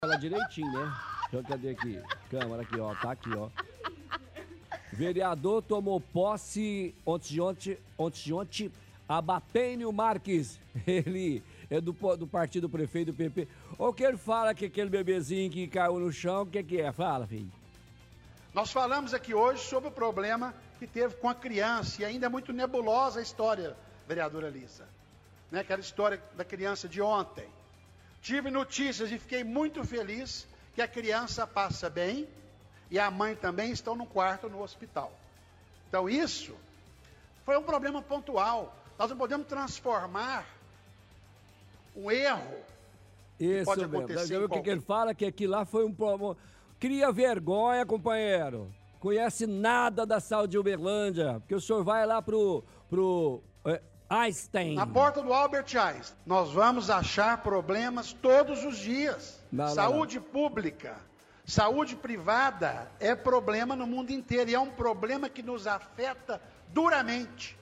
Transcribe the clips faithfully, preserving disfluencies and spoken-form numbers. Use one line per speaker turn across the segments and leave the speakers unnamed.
Ela direitinho, né? Deixa eu, cadê aqui? Câmara aqui, ó. Tá aqui, ó. Vereador tomou posse ontem de ontem, ontem de ontem, Abapênio Marques. Ele é do, do partido prefeito do P P. O que ele fala que aquele bebezinho que caiu no chão, o que que é? Fala, filho.
Nós falamos aqui hoje sobre o problema que teve com a criança, e ainda é muito nebulosa a história, vereadora Lisa. Né? Aquela história da criança de ontem. Tive notícias e fiquei muito feliz que a criança passa bem e a mãe também estão no quarto no hospital. Então isso foi um problema pontual. Nós não podemos transformar um erro
Isso
que pode
mesmo.
acontecer.
O que,
qualquer...
que ele fala que aqui lá foi um problema. Cria vergonha, companheiro. Conhece nada da saúde de Uberlândia, porque o senhor vai lá pro, pro é, Einstein.
Na porta do Albert Einstein, nós vamos achar problemas todos os dias.
Não, não,
saúde não. pública, saúde privada é problema no mundo inteiro e é um problema que nos afeta duramente.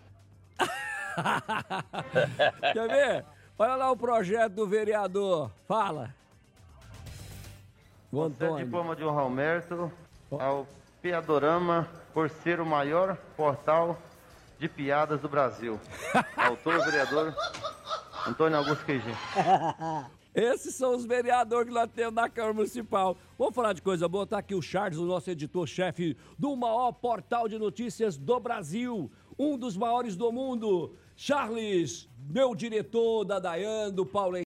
Quer ver? Olha lá o projeto do vereador. Fala. O
Antônio. Diploma de honra ao mérito ao Piadorama por ser o maior portal de piadas do Brasil. Autor, o vereador Antônio Augusto Queijinho.
Esses são os vereadores que nós temos na Câmara Municipal. Vamos falar de coisa boa. Tá aqui o Charles, o nosso editor-chefe do maior portal de notícias do Brasil. Um dos maiores do mundo. Charles, meu diretor da Dayan, do Paulo